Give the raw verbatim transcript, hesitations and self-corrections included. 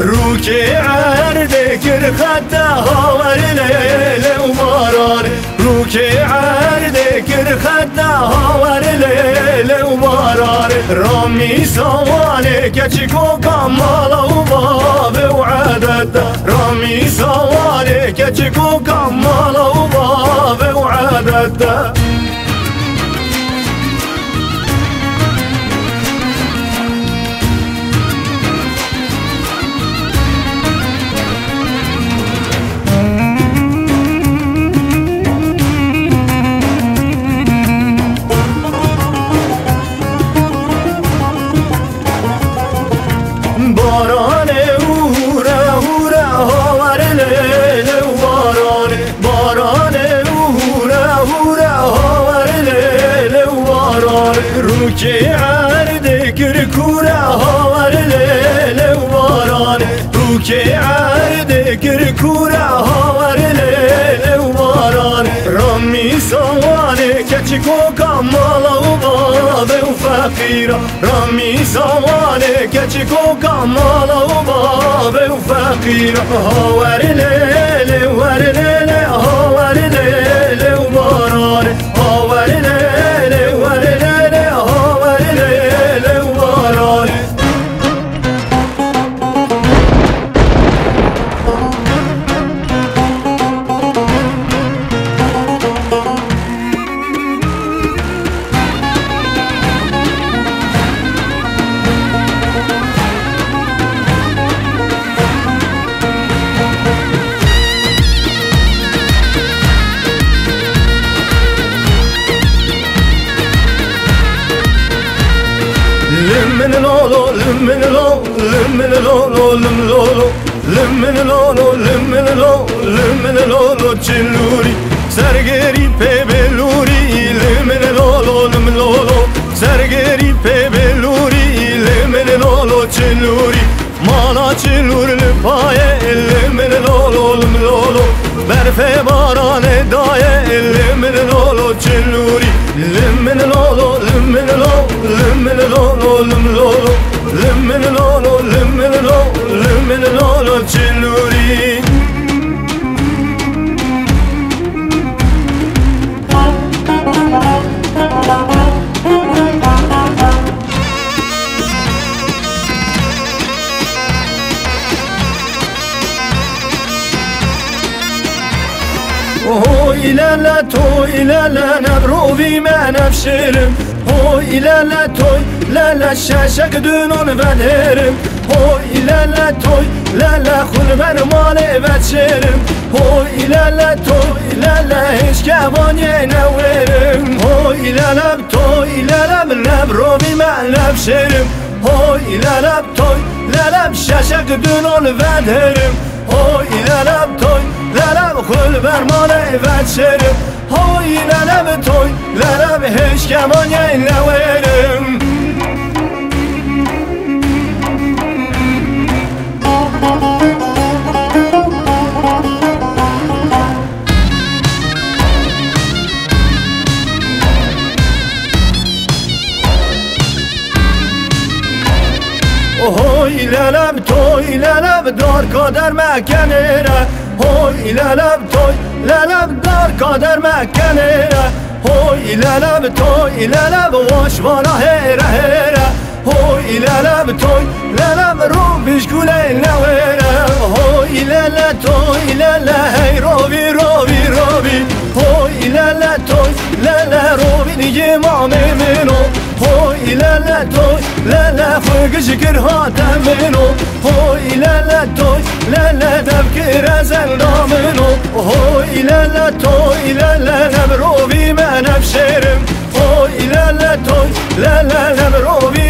رو که عرده کر خطه هاور لیل و باران رو که عرده کر خطه هاور لیل و باران رامی سوانه کچکو کمال و باب و عدد رامی سوانه کچکو کمال و باب و عدد باران اوره اوره هاور لیل و باران باران اوره اوره هاور لیل و باران رو که عرده کر کوره هاور لیل و باران رو که عرده کر کوره هاور لیل و باران رامی سوانه کچکو کمال و باب و فقیرا رامی سوانه کچکو کمال و باب و فقیرا هاور لیل ور لیل هاور لیل و باران هاور لیل ور لیل هاور لیل و باران لمن لولو لمن لولو لمن لولو لمن لولو لمن لولو لمن لولو لمن لولو چلوری سرگری پی بلوری لمن لولو لمن لولو سرگری پی بلوری لمن لولو چلوری مانا چلور لپایه لمن لولو لمن لولو برف باران دایه لمن لولو چلوری لمن لولو لمن لولو لمن لولو لمن لولو لمن لولو لمن لولو لمن لولو چلوری هو إلى لا تو إلى لا نبرو في ما نفشرم هو إلى لا تو لا لا شاشك دونون بدهرم هو إلى لا تو لا لا خل من مالي بتشرم هو إلى لا تو إلى لا هيش كاباني نورم هو إلى لا تو إلى لا نبرو في ما نفشرم هو إلى لا تو لا لا شاشك دونون بدهرم هو إلى لا تو لا لا خل برمانه بچرم هوی للم توی للم هش کمانه نورم هوی للم توی للم دار کادر مکنه هوی للم توی للم دار کادر مکنه هوی للم توی للم واشوانا هره هره هوی للم توی للم رو بیشگوله نوره هوی للم توی للم هی روی روی روی هوی للم توی للم روی دیگه مامه منو هوی للم توی للم خوگش کر هاتم منو هوی للم توی للم دبکر زندام منو هوی للم توی للم روی من افشرم هوی للم توی للم روی